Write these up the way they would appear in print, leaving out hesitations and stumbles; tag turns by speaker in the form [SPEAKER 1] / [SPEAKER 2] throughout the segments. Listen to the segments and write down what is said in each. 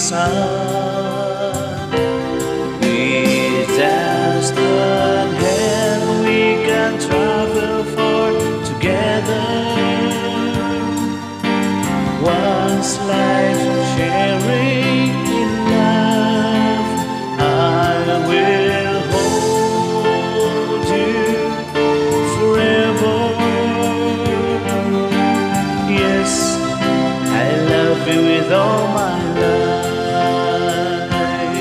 [SPEAKER 1] sun. With just one hand we can travel far together. Once life sharing in love, I will hold you forever. Yes, I love you with all my life.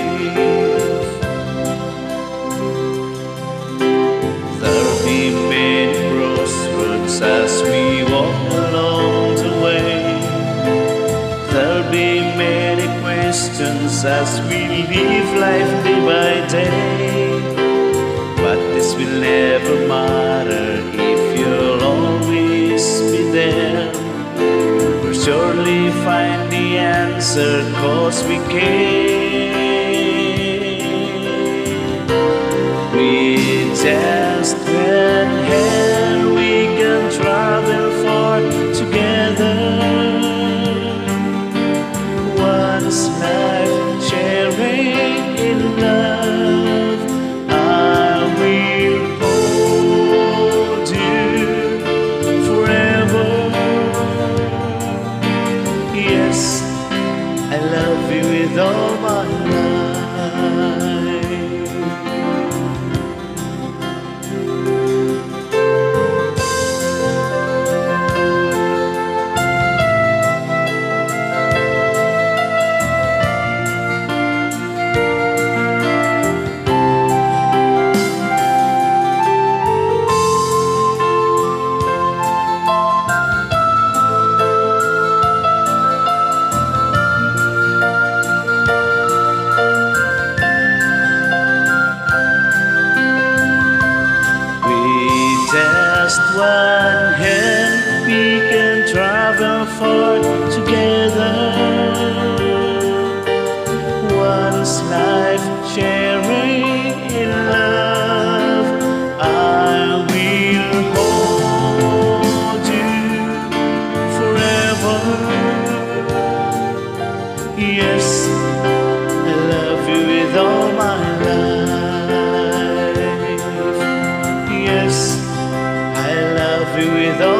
[SPEAKER 1] There'll be many crossroads as we walk along the way. There'll be many questions as we live life day by day. But this will never matter if you'll always be there. We'll surely find the answer 'cause we care. With just one hand we can travel far together. Once life sharing in love, I will hold you forever. Yes, I love you with all my life. Just one hand we can travel far together. Once life sharing in love, I will hold you forever. Yes, I love you with all my life. Yes, I love you with all